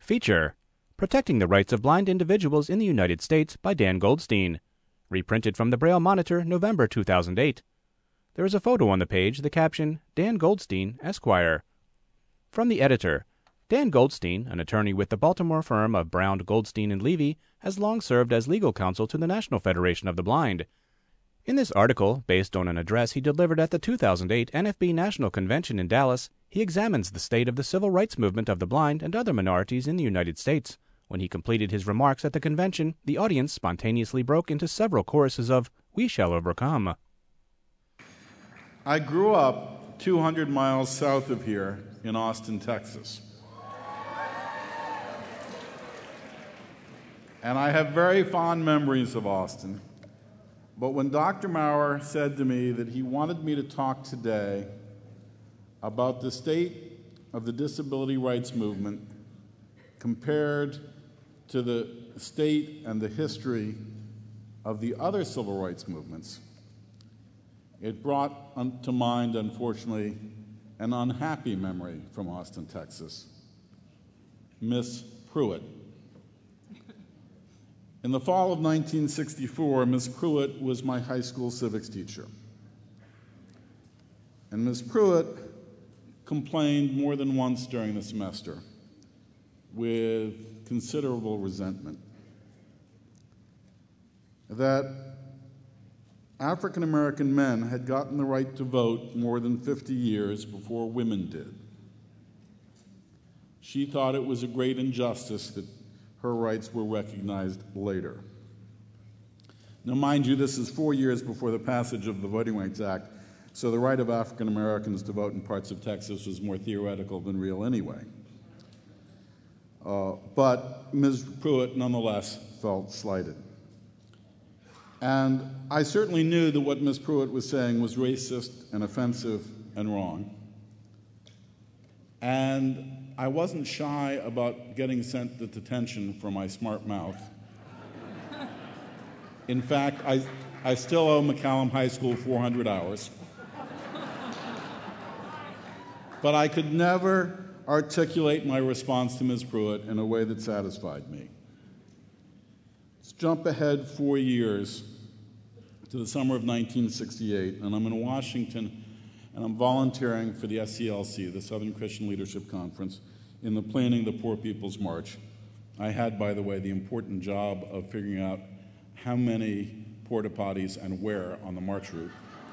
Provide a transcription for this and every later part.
Feature: Protecting the Rights of Blind Individuals in the United States by Dan Goldstein. Reprinted from the Braille Monitor, November 2008. There is a photo on the page, the caption, Dan Goldstein, Esquire. From the editor, Dan Goldstein, an attorney with the Baltimore firm of Brown, Goldstein & Levy, has long served as legal counsel to the National Federation of the Blind. In this article, based on an address he delivered at the 2008 NFB National Convention in Dallas, he examines the state of the civil rights movement of the blind and other minorities in the United States. When he completed his remarks at the convention, the audience spontaneously broke into several choruses of "We Shall Overcome." I grew up 200 miles south of here in Austin, Texas. And I have very fond memories of Austin. But when Dr. Maurer said to me that he wanted me to talk today about the state of the disability rights movement compared to the state and the history of the other civil rights movements, it brought to mind, unfortunately, an unhappy memory from Austin, Texas. Miss Pruitt. In the fall of 1964, Miss Pruitt was my high school civics teacher. And Miss Pruitt complained more than once during the semester with considerable resentment that African American men had gotten the right to vote more than 50 years before women did. She thought it was a great injustice that her rights were recognized later. Now, mind you, this is 4 years before the passage of the Voting Rights Act, so the right of African Americans to vote in parts of Texas was more theoretical than real anyway. But Ms. Pruitt nonetheless felt slighted. And I certainly knew that what Ms. Pruitt was saying was racist and offensive and wrong. And I wasn't shy about getting sent to detention for my smart mouth. In fact, I still owe McCallum High School 400 hours. But I could never articulate my response to Ms. Pruitt in a way that satisfied me. Let's jump ahead 4 years to the summer of 1968, and I'm in Washington, and I'm volunteering for the SCLC, the Southern Christian Leadership Conference, in the planning the Poor People's March. I had, by the way, the important job of figuring out how many porta potties and where on the march route.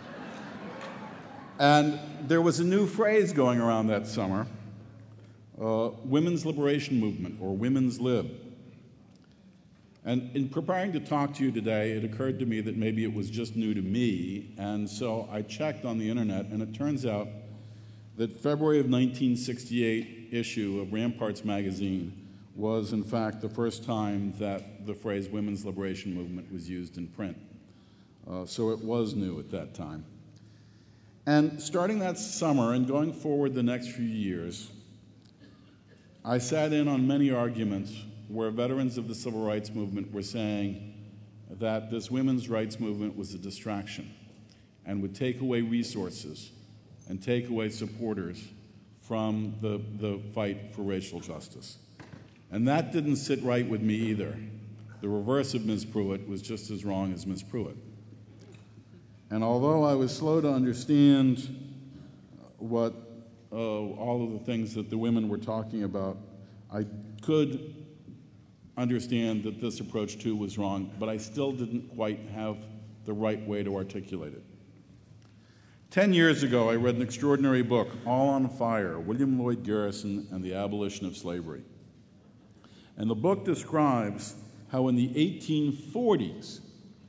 And there was a new phrase going around that summer, women's liberation movement, or women's lib. And in preparing to talk to you today, it occurred to me that maybe it was just new to me, and so I checked on the internet, and it turns out that February of 1968 issue of Ramparts magazine was, in fact, the first time that the phrase women's liberation movement was used in print. So it was new at that time. And starting that summer and going forward the next few years, I sat in on many arguments where veterans of the civil rights movement were saying that this women's rights movement was a distraction and would take away resources and take away supporters from the fight for racial justice. And that didn't sit right with me either. The reverse of Ms. Pruitt was just as wrong as Ms. Pruitt. And although I was slow to understand what all of the things that the women were talking about, I could understand that this approach too was wrong, but I still didn't quite have the right way to articulate it. 10 years ago, I read an extraordinary book, All on Fire, William Lloyd Garrison and the Abolition of Slavery. And the book describes how in the 1840s,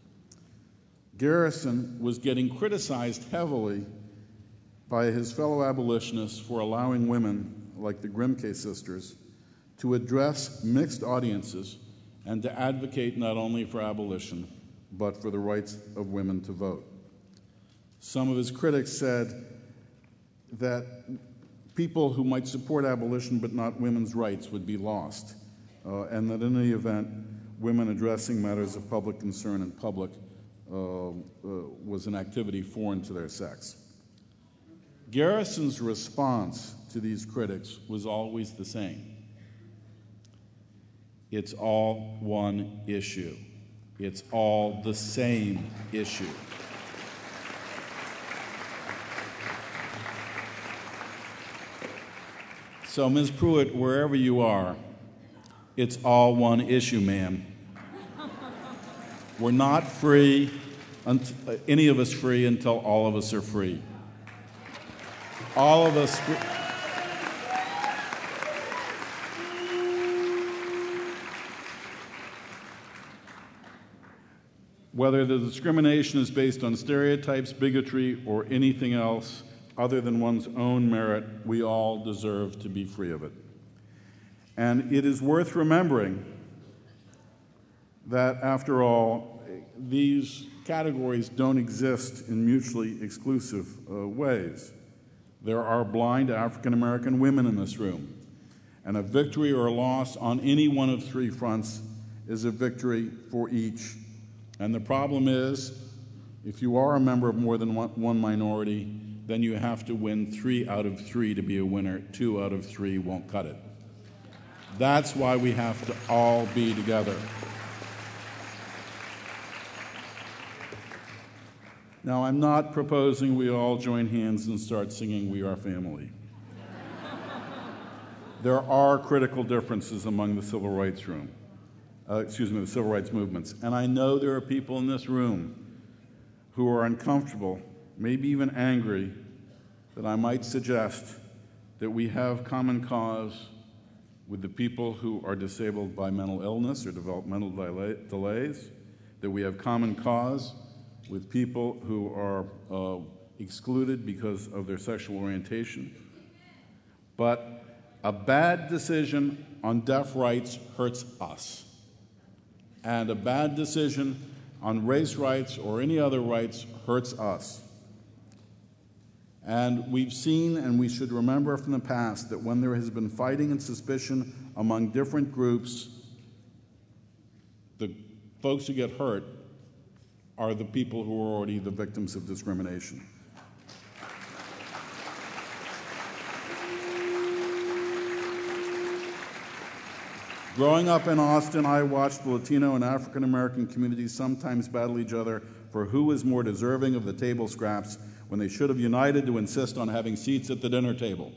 Garrison was getting criticized heavily by his fellow abolitionists for allowing women, like the Grimke sisters, to address mixed audiences and to advocate not only for abolition, but for the rights of women to vote. Some of his critics said that people who might support abolition but not women's rights would be lost, and that in any event, women addressing matters of public concern in public was an activity foreign to their sex. Garrison's response to these critics was always the same. It's all one issue. It's all the same issue. So, Ms. Pruitt, wherever you are, it's all one issue, ma'am. We're not free, any of us free, until all of us are free. All of us free. Whether the discrimination is based on stereotypes, bigotry, or anything else other than one's own merit, we all deserve to be free of it. And it is worth remembering that, after all, these categories don't exist in mutually exclusive ways. There are blind African American women in this room, and a victory or a loss on any one of three fronts is a victory for each. And the problem is, if you are a member of more than one minority, then you have to win 3 out of 3 to be a winner. 2 out of 3 won't cut it. That's why we have to all be together. Now, I'm not proposing we all join hands and start singing "We Are Family." There are critical differences among the civil rights the civil rights movements. And I know there are people in this room who are uncomfortable, maybe even angry, that I might suggest that we have common cause with the people who are disabled by mental illness or developmental delays, that we have common cause with people who are excluded because of their sexual orientation. But a bad decision on deaf rights hurts us. And a bad decision on race rights or any other rights hurts us. And we've seen, and we should remember from the past, that when there has been fighting and suspicion among different groups, the folks who get hurt are the people who are already the victims of discrimination. Growing up in Austin, I watched the Latino and African American communities sometimes battle each other for who was more deserving of the table scraps when they should have united to insist on having seats at the dinner table.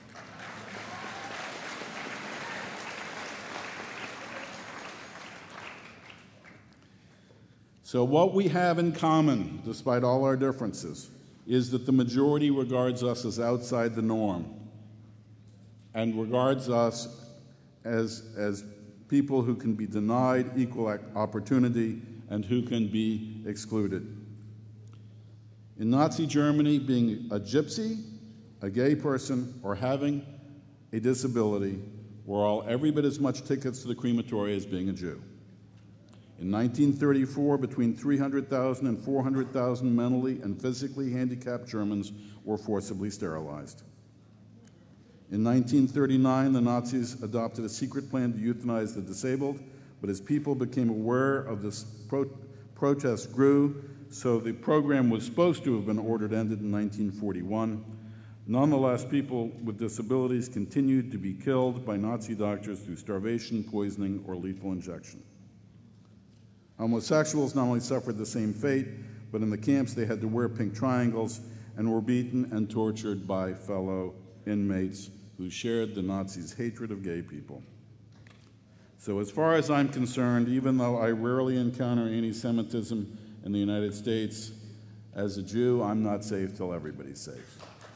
So what we have in common, despite all our differences, is that the majority regards us as outside the norm and regards us as people who can be denied equal opportunity and who can be excluded. In Nazi Germany, being a gypsy, a gay person, or having a disability were all every bit as much tickets to the crematory as being a Jew. In 1934, between 300,000 and 400,000 mentally and physically handicapped Germans were forcibly sterilized. In 1939, the Nazis adopted a secret plan to euthanize the disabled, but as people became aware of this protest grew, so the program was supposed to have been ordered ended in 1941. Nonetheless, people with disabilities continued to be killed by Nazi doctors through starvation, poisoning, or lethal injection. Homosexuals not only suffered the same fate, but in the camps they had to wear pink triangles and were beaten and tortured by fellow inmates who shared the Nazis' hatred of gay people. So as far as I'm concerned, even though I rarely encounter anti-Semitism in the United States, as a Jew, I'm not safe till everybody's safe.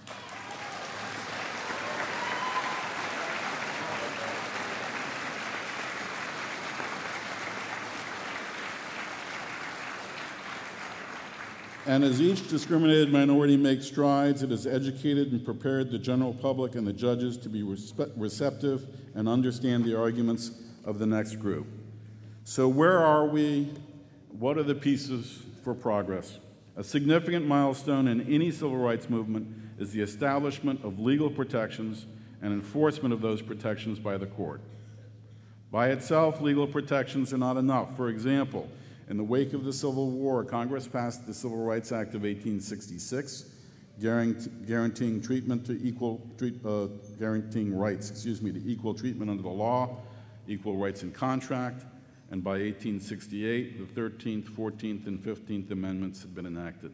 And as each discriminated minority makes strides, it has educated and prepared the general public and the judges to be receptive and understand the arguments of the next group. So where are we? What are the pieces for progress? A significant milestone in any civil rights movement is the establishment of legal protections and enforcement of those protections by the court. By itself, legal protections are not enough. For example, in the wake of the Civil War, Congress passed the Civil Rights Act of 1866, guaranteeing rights to equal treatment under the law, equal rights in contract, and by 1868, the 13th, 14th, and 15th Amendments had been enacted.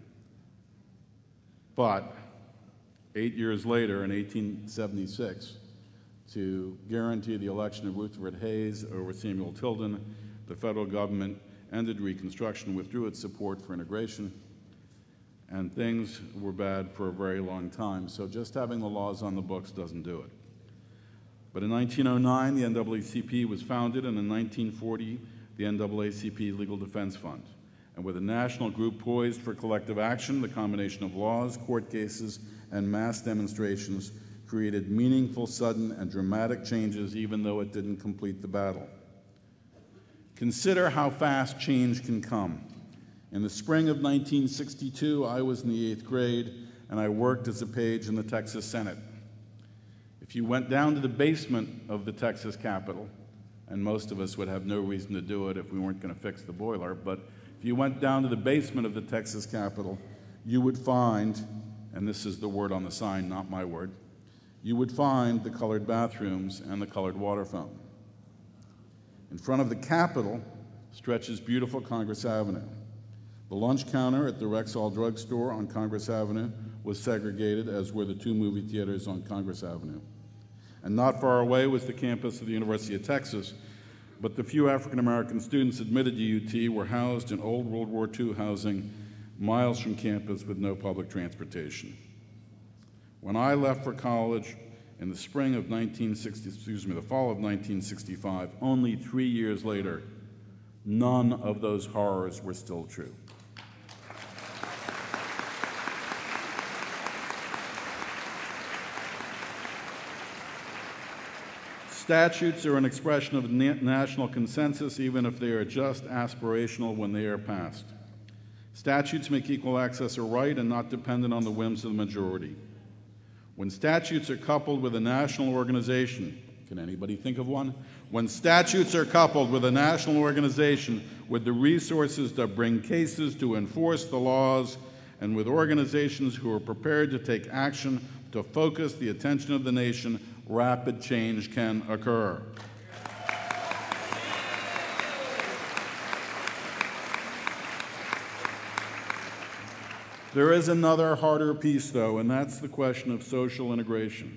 But 8 years later, in 1876, to guarantee the election of Rutherford Hayes over Samuel Tilden, the federal government ended Reconstruction, withdrew its support for integration, and things were bad for a very long time. So just having the laws on the books doesn't do it. But in 1909, the NAACP was founded, and in 1940, the NAACP Legal Defense Fund. And with a national group poised for collective action, the combination of laws, court cases, and mass demonstrations created meaningful, sudden, and dramatic changes, even though it didn't complete the battle. Consider how fast change can come. In the spring of 1962, I was in the 8th grade, and I worked as a page in the Texas Senate. If you went down to the basement of the Texas Capitol, and most of us would have no reason to do it if we weren't going to fix the boiler, but if you went down to the basement of the Texas Capitol, you would find, and this is the word on the sign, not my word, you would find the colored bathrooms and the colored water fountain. In front of the Capitol stretches beautiful Congress Avenue. The lunch counter at the Rexall drugstore on Congress Avenue was segregated, as were the 2 movie theaters on Congress Avenue. And not far away was the campus of the University of Texas, but the few African-American students admitted to UT were housed in old World War II housing miles from campus with no public transportation. When I left for college in the fall of 1965, only 3 years later, none of those horrors were still true. Statutes are an expression of national consensus, even if they are just aspirational when they are passed. Statutes make equal access a right and not dependent on the whims of the majority. When statutes are coupled with a national organization, can anybody think of one? When statutes are coupled with a national organization with the resources to bring cases to enforce the laws, and with organizations who are prepared to take action to focus the attention of the nation, rapid change can occur. There is another harder piece, though, and that's the question of social integration.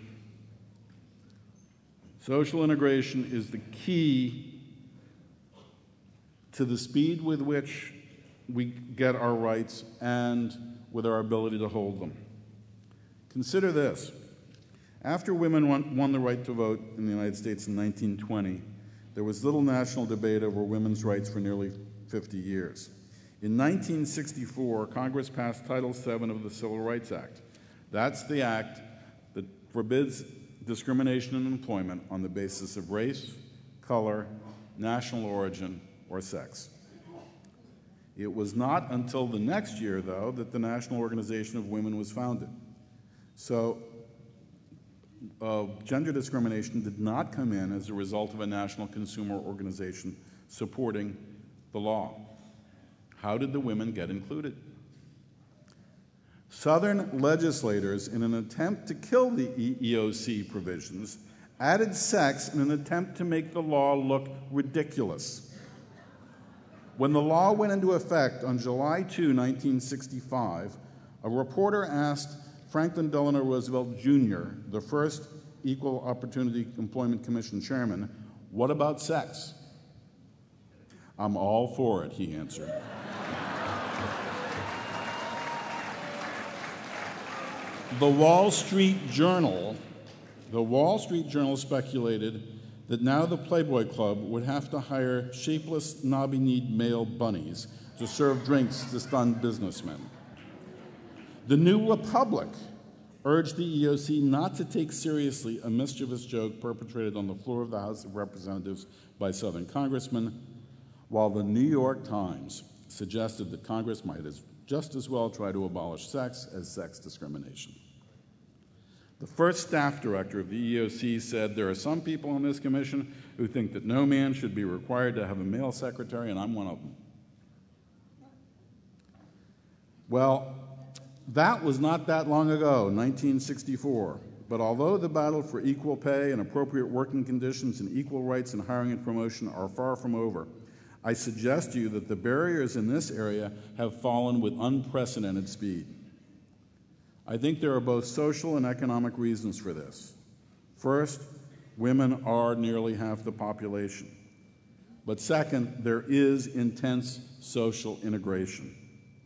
Social integration is the key to the speed with which we get our rights and with our ability to hold them. Consider this. After women won the right to vote in the United States in 1920, there was little national debate over women's rights for nearly 50 years. In 1964, Congress passed Title VII of the Civil Rights Act. That's the act that forbids discrimination in employment on the basis of race, color, national origin, or sex. It was not until the next year, though, that the National Organization of Women was founded. So gender discrimination did not come in as a result of a national consumer organization supporting the law. How did the women get included? Southern legislators, in an attempt to kill the EEOC provisions, added sex in an attempt to make the law look ridiculous. When the law went into effect on July 2, 1965, a reporter asked Franklin Delano Roosevelt Jr., the first Equal Opportunity Employment Commission chairman, "What about sex?" "I'm all for it," he answered. The Wall Street Journal speculated that now the Playboy Club would have to hire shapeless, knobby-kneed male bunnies to serve drinks to stunned businessmen. The New Republic urged the EEOC not to take seriously a mischievous joke perpetrated on the floor of the House of Representatives by Southern congressmen, while the New York Times suggested that Congress might just as well try to abolish sex as sex discrimination. The first staff director of the EEOC said, "There are some people on this commission who think that no man should be required to have a male secretary, and I'm one of them." Well, that was not that long ago, 1964. But although the battle for equal pay and appropriate working conditions and equal rights in hiring and promotion are far from over, I suggest to you that the barriers in this area have fallen with unprecedented speed. I think there are both social and economic reasons for this. First, women are nearly half the population. But second, there is intense social integration.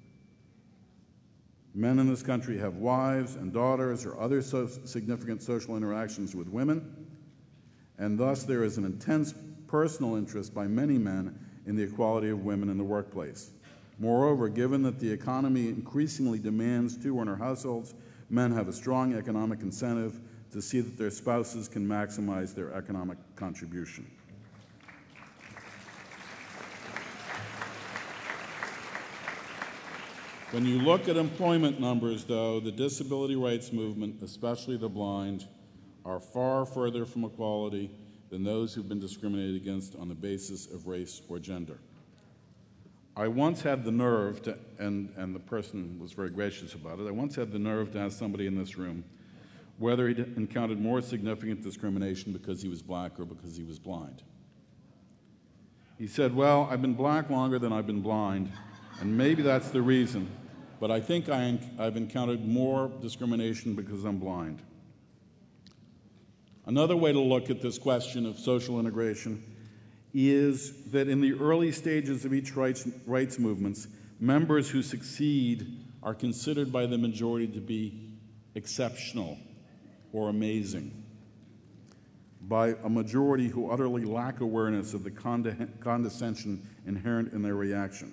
Men in this country have wives and daughters or other significant social interactions with women, and thus there is an intense personal interest by many men in the equality of women in the workplace. Moreover, given that the economy increasingly demands two earner households, men have a strong economic incentive to see that their spouses can maximize their economic contribution. When you look at employment numbers, though, the disability rights movement, especially the blind, are far further from equality than those who've been discriminated against on the basis of race or gender. I once had the nerve to, and the person was very gracious about it, I once had the nerve to ask somebody in this room whether he'd encountered more significant discrimination because he was black or because he was blind. He said, well, I've been black longer than I've been blind, and maybe that's the reason, but I think I've encountered more discrimination because I'm blind. Another way to look at this question of social integration is that in the early stages of each rights movements, members who succeed are considered by the majority to be exceptional or amazing, by a majority who utterly lack awareness of the condescension inherent in their reaction.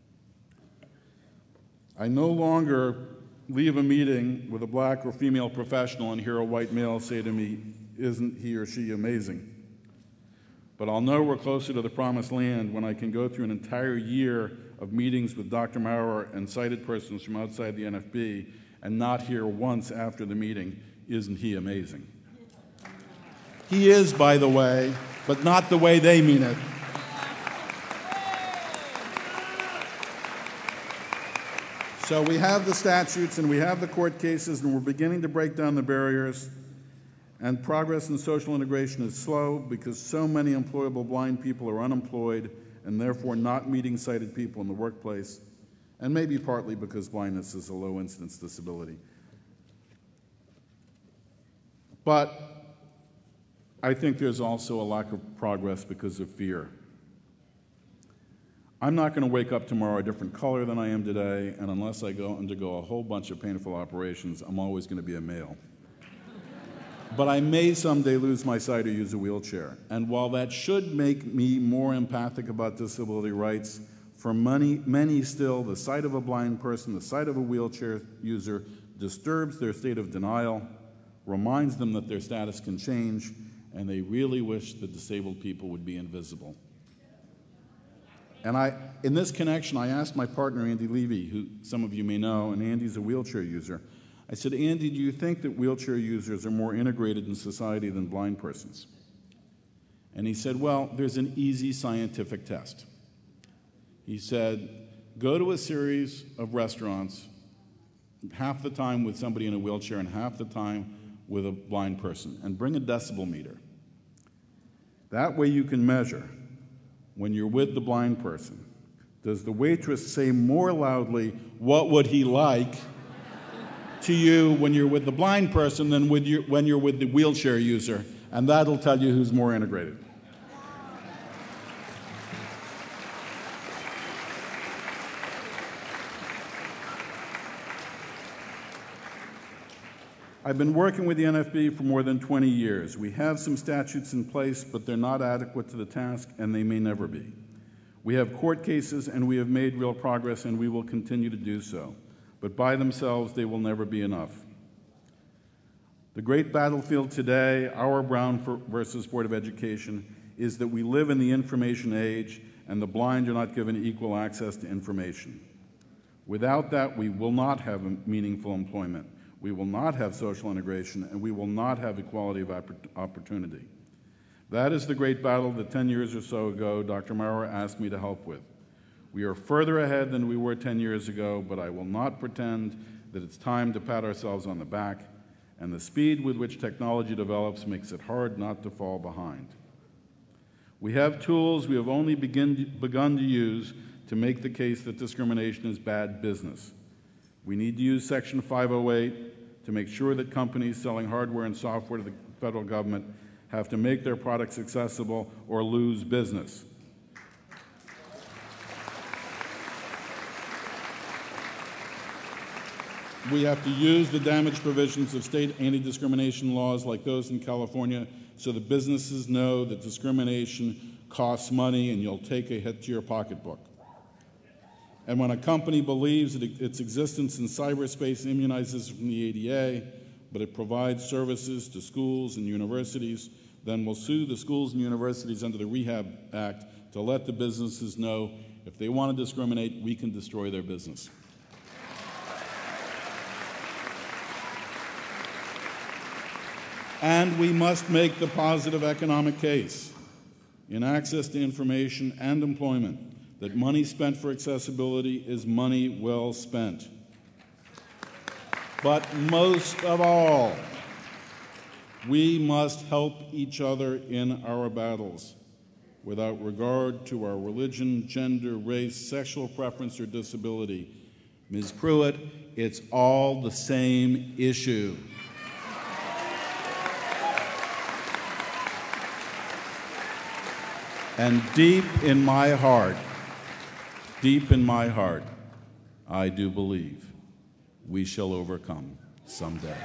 I no longer leave a meeting with a black or female professional and hear a white male say to me, "Isn't he or she amazing?" But I'll know we're closer to the promised land when I can go through an entire year of meetings with Dr. Maurer and sighted persons from outside the NFB and not hear once after the meeting, "Isn't he amazing?" He is, by the way, but not the way they mean it. So we have the statutes and we have the court cases, and we're beginning to break down the barriers. And progress in social integration is slow because so many employable blind people are unemployed and therefore not meeting sighted people in the workplace, and maybe partly because blindness is a low-incidence disability. But I think there's also a lack of progress because of fear. I'm not going to wake up tomorrow a different color than I am today, and unless I undergo a whole bunch of painful operations, I'm always going to be a male. But I may someday lose my sight or use a wheelchair. And while that should make me more empathic about disability rights, for many still, the sight of a blind person, the sight of a wheelchair user, disturbs their state of denial, reminds them that their status can change, and they really wish that disabled people would be invisible. And in this connection, I asked my partner, Andy Levy, who some of you may know, and Andy's a wheelchair user. I said, Andy, do you think that wheelchair users are more integrated in society than blind persons? And he said, well, there's an easy scientific test. He said, go to a series of restaurants, half the time with somebody in a wheelchair and half the time with a blind person, and bring a decibel meter. That way you can measure, when you're with the blind person, does the waitress say more loudly, "What would he like?" to you when you're with the blind person than when you're with the wheelchair user, and that'll tell you who's more integrated. I've been working with the NFB for more than 20 years. We have some statutes in place, but they're not adequate to the task, and they may never be. We have court cases, and we have made real progress, and we will continue to do so. But by themselves, they will never be enough. The great battlefield today, our Brown versus Board of Education, is that we live in the information age, and the blind are not given equal access to information. Without that, we will not have meaningful employment. We will not have social integration, and we will not have equality of opportunity. That is the great battle that 10 years or so ago, Dr. Maurer asked me to help with. We are further ahead than we were 10 years ago, but I will not pretend that it's time to pat ourselves on the back and the speed with which technology develops makes it hard not to fall behind. We have tools we have only begun to use to make the case that discrimination is bad business. We need to use Section 508 to make sure that companies selling hardware and software to the federal government have to make their products accessible or lose business. We have to use the damage provisions of state anti-discrimination laws like those in California so that businesses know that discrimination costs money and you'll take a hit to your pocketbook. And when a company believes that its existence in cyberspace immunizes from the ADA, but it provides services to schools and universities, then we'll sue the schools and universities under the Rehab Act to let the businesses know if they want to discriminate, we can destroy their business. And we must make the positive economic case in access to information and employment that money spent for accessibility is money well spent. But most of all, we must help each other in our battles without regard to our religion, gender, race, sexual preference, or disability. Ms. Pruitt, it's all the same issue. And deep in my heart, I do believe we shall overcome someday.